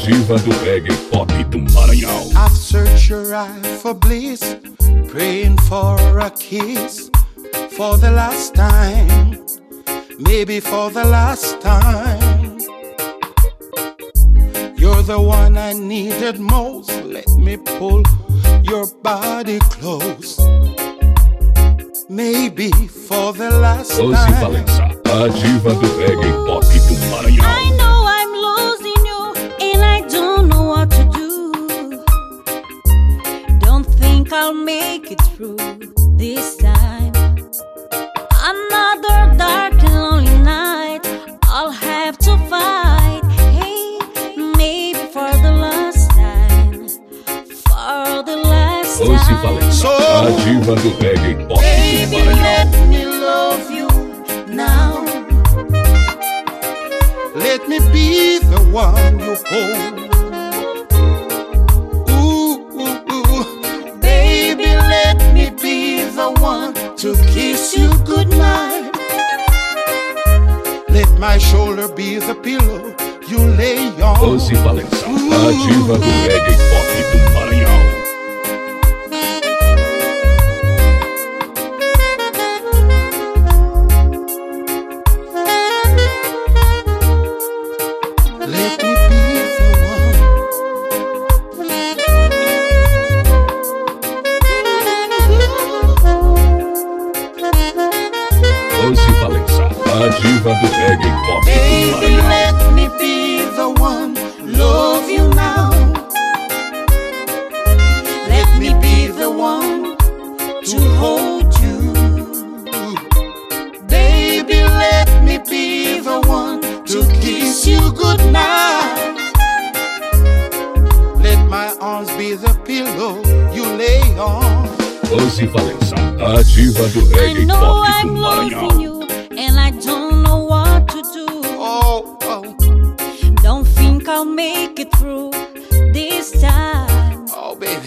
diva do reggae pop do Maranhão. I've searched your eye for bliss, praying for a kiss, for the last time, maybe for the last time. You're the one I needed most. Let me pull your body close, maybe for the last Ozzy time. Valença, a diva do reggae pop do Maranhão. I know I'm losing you and I don't know what to do. Don't think I'll make it through this time. Another dark and lonely night, I'll have to fight. Hey, maybe for the last time, for the last Ozzy time. Valença, a diva do reggae pop do Baby, Maranhão. let me love you now. Let me be the one you hold. Ooh, ooh, ooh. Baby, let me be the one To kiss you goodnight. Let my shoulder be the pillow you lay on. Ozzy Valença, a diva do reggae pop do Maranhão. Let me be the one. Ozzy Valença, a diva do reggae pop do Baby, Maranhão. let me be the one. Love you now. Let me be the one to hold you. Baby, let me be the one to kiss you goodnight. Let my arms be the pillow you lay on. Ozzy Valença, a diva do I reggae know pop do I'm losing Maranhão. you and I don't know what to do. Oh, oh, Don't think I'll make it through this time. oh, baby.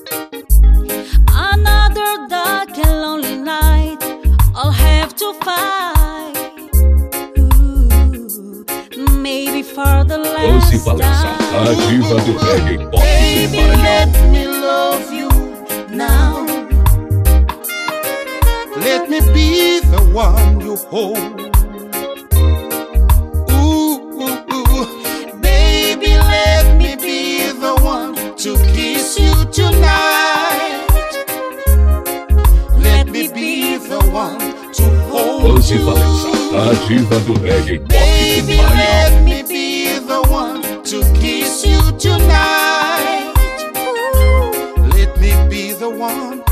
Another dark and lonely night, I'll have to fight. Ooh, maybe for the Ozzy last Valença, a time. diva do reggae pop do Baby, Maranhão. let me love you now. Let me be the one you hold. Ooh, ooh, ooh. Baby, let me be the one to kiss you tonight. Let me be the one to hold Ozzy you. Valença, a diva do reggae pop do Baby, Maranhão. let me be the one to kiss you tonight. Let me be the one